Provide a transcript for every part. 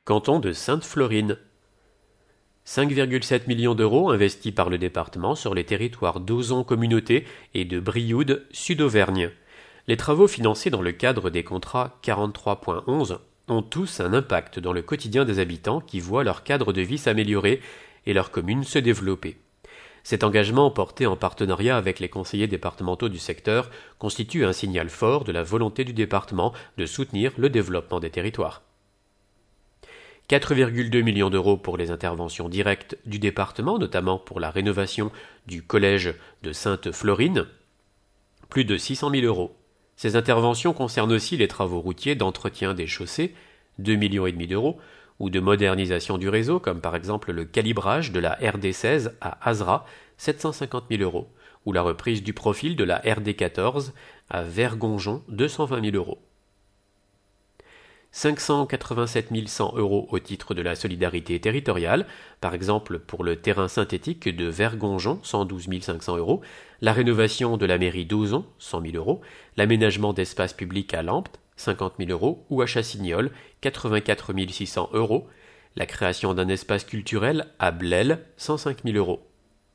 Canton de Sainte-Florine. 5,7 millions d'euros investis par le département sur les territoires d'Auzon Communauté et de Brioude, Sud-Auvergne. Les travaux financés dans le cadre des contrats 43.11 ont tous un impact dans le quotidien des habitants qui voient leur cadre de vie s'améliorer et leur commune se développer. Cet engagement, porté en partenariat avec les conseillers départementaux du secteur, constitue un signal fort de la volonté du département de soutenir le développement des territoires. 4,2 millions d'euros pour les interventions directes du département, notamment pour la rénovation du collège de Sainte-Florine. Plus de 600 000 euros. Ces interventions concernent aussi les travaux routiers d'entretien des chaussées, 2,5 millions d'euros, ou de modernisation du réseau, comme par exemple le calibrage de la RD 16 à Azra, 750 000 euros, ou la reprise du profil de la RD 14 à Vergonjon, 220 000 euros. 587 100 euros au titre de la solidarité territoriale, par exemple pour le terrain synthétique de Vergonjon, 112 500 euros, la rénovation de la mairie d'Auzon, 100 000 euros, l'aménagement d'espaces publics à Lampte, 50 000 euros, ou à Chassignol, 84 600 euros, la création d'un espace culturel à Blel, 105 000 euros.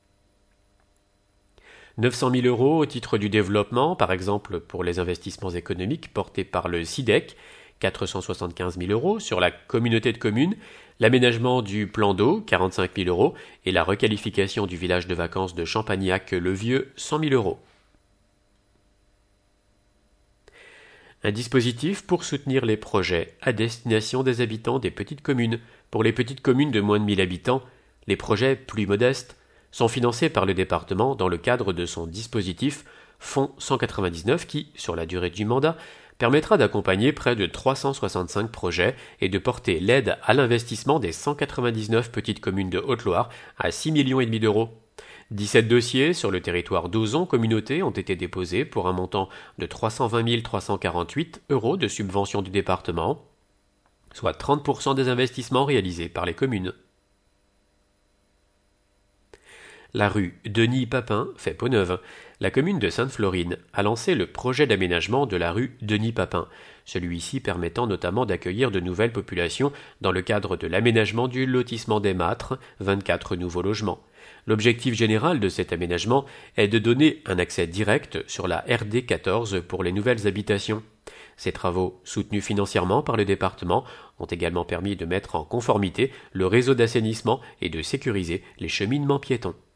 900 000 euros au titre du développement, par exemple pour les investissements économiques portés par le SIDEC, 475 000 euros sur la communauté de communes, l'aménagement du plan d'eau, 45 000 euros, et la requalification du village de vacances de Champagnac-le-Vieux, 100 000 euros. Un dispositif pour soutenir les projets à destination des habitants des petites communes. Pour les petites communes de moins de 1000 habitants, les projets plus modestes sont financés par le département dans le cadre de son dispositif Fonds 199 qui, sur la durée du mandat, permettra d'accompagner près de 365 projets et de porter l'aide à l'investissement des 199 petites communes de Haute-Loire à 6,5 millions d'euros. 17 dossiers sur le territoire d'Auzon Communauté ont été déposés pour un montant de 320 348 euros de subvention du département, soit 30% des investissements réalisés par les communes. La rue Denis Papin fait peau neuve. La commune de Sainte-Florine a lancé le projet d'aménagement de la rue Denis Papin, celui-ci permettant notamment d'accueillir de nouvelles populations dans le cadre de l'aménagement du lotissement des Mâtres, 24 nouveaux logements. L'objectif général de cet aménagement est de donner un accès direct sur la RD 14 pour les nouvelles habitations. Ces travaux, soutenus financièrement par le département, ont également permis de mettre en conformité le réseau d'assainissement et de sécuriser les cheminements piétons.